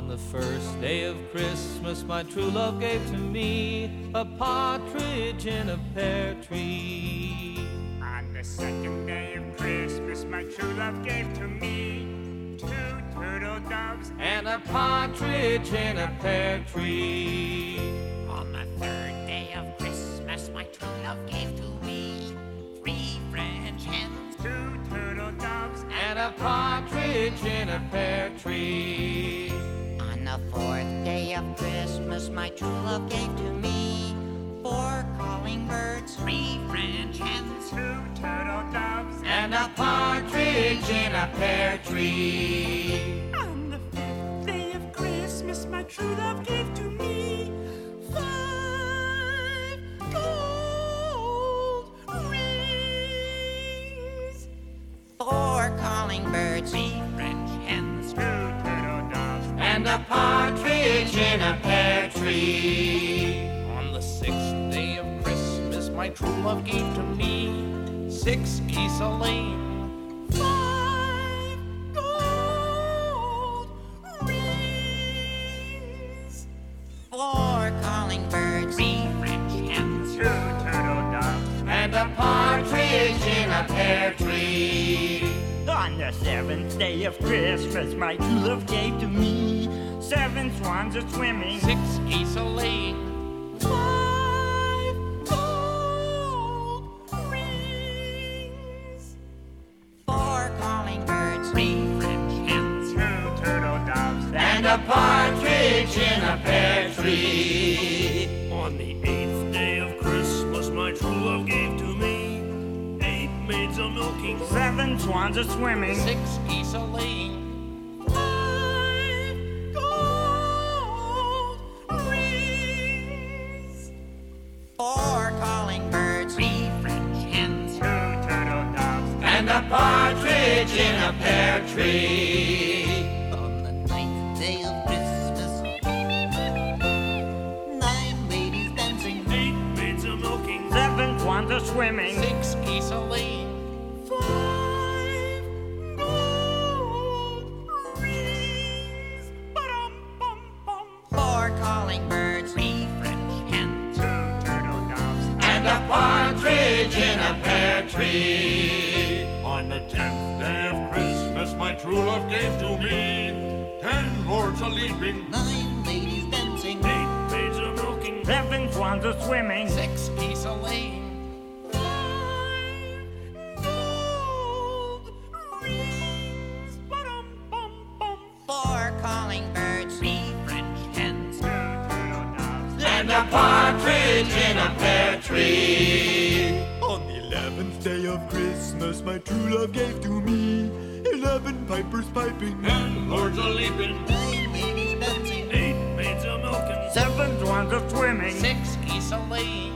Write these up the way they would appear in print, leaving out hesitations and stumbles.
On the first day of Christmas, my true love gave to me a partridge in a pear tree. On the second day of Christmas, my true love gave to me 2 turtle doves and a partridge in a pear tree. On the third day of Christmas, my true love gave to me 3 French hens, 2 turtle doves and a partridge in a pear tree. On the fourth day of Christmas, my true love gave to me 4 calling birds, 3 French hens, 2 turtle doves and a partridge in a pear tree. On the fifth day of Christmas, my true love gave to me 5 gold rings, 4 calling birds, 3 French hens, 2 turtle doves And a partridge in a pear tree. On the sixth day of Christmas, my true love gave to me 6 geese a-laying, 5 gold rings, 4 calling birds, 3 French hens, 2 turtle doves And a partridge in a pear tree. On the 7th day of Christmas, my true love gave to me 7 swans a-swimming 6 geese a-laying, 5 gold rings, 4 calling birds, 3 French hens, 2 turtle doves And a partridge in a pear tree. On the 8th day of Christmas, my true love gave to me 8 maids a-milking, 7 swans a-swimming 6 geese a-laying, 5 gold rings, 4 calling birds, 3 French hens, 2 turtle doves And a partridge in a pear tree. On the 9th day of Christmas, 9 ladies dancing, 8 maids a-milking, 7 swans a-swimming 6 geese a-laying, 5 gold rings, ba-dum-bum-bum, 4 calling birds, 3 French hens, 2 turtle doves And a partridge in a pear tree. On the 10th day of Christmas, my true love gave to me 10 lords a-leaping, 9 ladies dancing, 8 maids a-milking, 7 swans a-swimming 6 geese a-laying, 5 gold rings, ba-dum-bum-bum, 4 calling birds, 3 French hens, 2 turtle doves And a partridge in a pear tree. On the 11th day of Christmas, my true love gave to me 11 pipers piping, 10 lords a-leaping, 9 ladies dancing, 8 maids a-milking, 7 swans a-swimming 6 geese a-laying,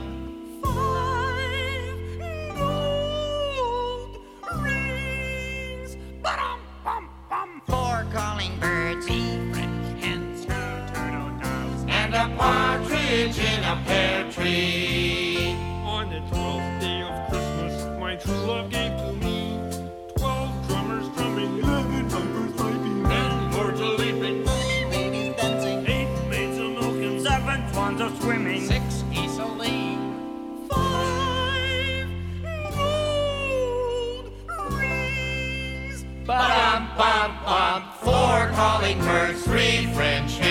5 gold rings, ba-dum-bum-bum, 4 calling birds, 3 French hens, 2 turtle doves And a partridge in a pear tree. On the 12th day of Christmas, my true love gave to me 12 drummers drumming, 11 pipers piping, 10 lords a-leaping, 9 ladies dancing, 8 maids a-milking, 7 swans a-swimming 6 geese a-laying, 5 gold rings, Ba-dum-bum-bum. 4 calling birds, 3 French